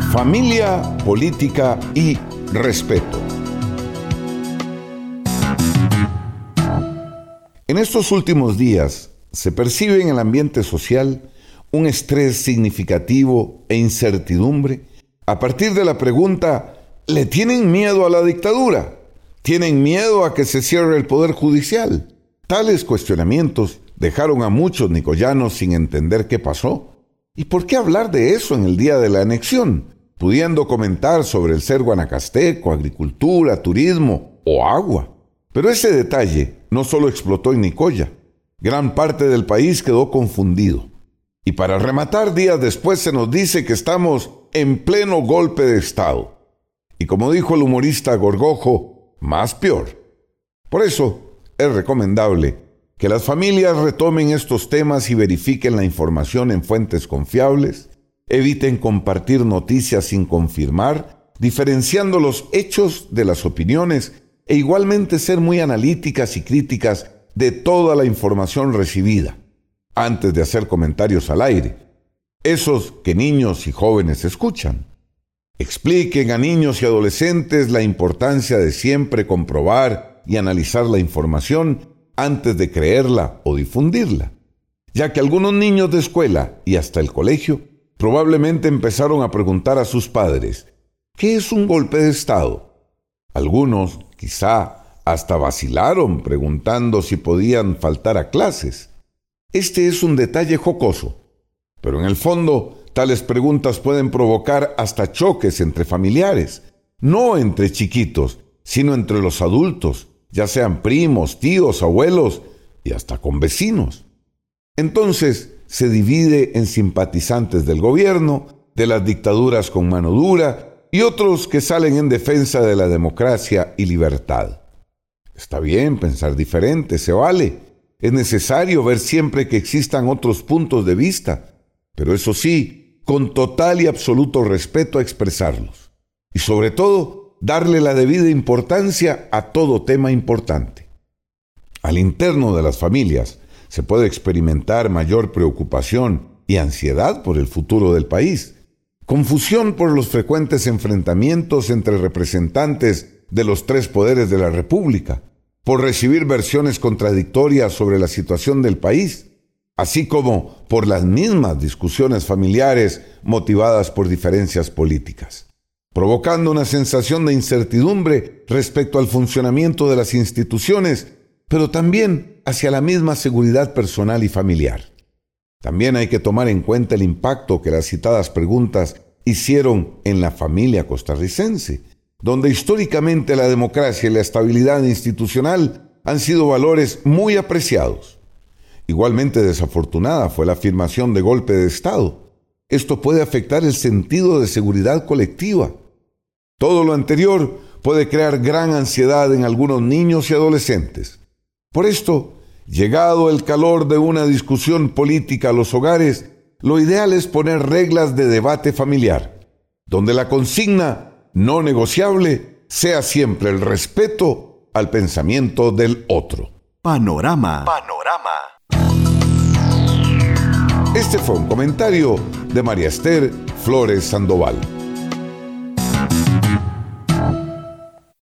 Familia, política y respeto. En estos últimos días se percibe en el ambiente social un estrés significativo e incertidumbre a partir de la pregunta: ¿le tienen miedo a la dictadura? ¿Tienen miedo a que se cierre el poder judicial? Tales cuestionamientos dejaron a muchos nicoyanos sin entender qué pasó. ¿Y por qué hablar de eso en el día de la anexión, pudiendo comentar sobre el ser guanacasteco, agricultura, turismo o agua? Pero ese detalle no solo explotó en Nicoya. Gran parte del país quedó confundido. Y para rematar, días después se nos dice que estamos en pleno golpe de Estado. Y como dijo el humorista Gorgojo, más peor. Por eso es recomendable que las familias retomen estos temas y verifiquen la información en fuentes confiables, eviten compartir noticias sin confirmar, diferenciando los hechos de las opiniones e igualmente ser muy analíticas y críticas de toda la información recibida, antes de hacer comentarios al aire, esos que niños y jóvenes escuchan. Expliquen a niños y adolescentes la importancia de siempre comprobar y analizar la información antes de creerla o difundirla, ya que algunos niños de escuela y hasta el colegio probablemente empezaron a preguntar a sus padres: ¿qué es un golpe de Estado? Algunos, quizá, hasta vacilaron preguntando si podían faltar a clases. Este es un detalle jocoso, pero en el fondo, tales preguntas pueden provocar hasta choques entre familiares, no entre chiquitos, sino entre los adultos, ya sean primos, tíos, abuelos y hasta con vecinos. Entonces, se divide en simpatizantes del gobierno, de las dictaduras con mano dura y otros que salen en defensa de la democracia y libertad. Está bien pensar diferente, se vale. Es necesario ver siempre que existan otros puntos de vista, pero eso sí, con total y absoluto respeto a expresarlos. Y sobre todo, darle la debida importancia a todo tema importante. Al interno de las familias se puede experimentar mayor preocupación y ansiedad por el futuro del país, confusión por los frecuentes enfrentamientos entre representantes de los tres poderes de la República, por recibir versiones contradictorias sobre la situación del país, así como por las mismas discusiones familiares motivadas por diferencias políticas, provocando una sensación de incertidumbre respecto al funcionamiento de las instituciones, pero también hacia la misma seguridad personal y familiar. También hay que tomar en cuenta el impacto que las citadas preguntas hicieron en la familia costarricense, donde históricamente la democracia y la estabilidad institucional han sido valores muy apreciados. Igualmente desafortunada fue la afirmación de golpe de Estado. Esto puede afectar el sentido de seguridad colectiva. Todo lo anterior puede crear gran ansiedad en algunos niños y adolescentes. Por esto, llegado el calor de una discusión política a los hogares, lo ideal es poner reglas de debate familiar, donde la consigna no negociable sea siempre el respeto al pensamiento del otro. Panorama. Este fue un comentario de María Esther Flores Sandoval.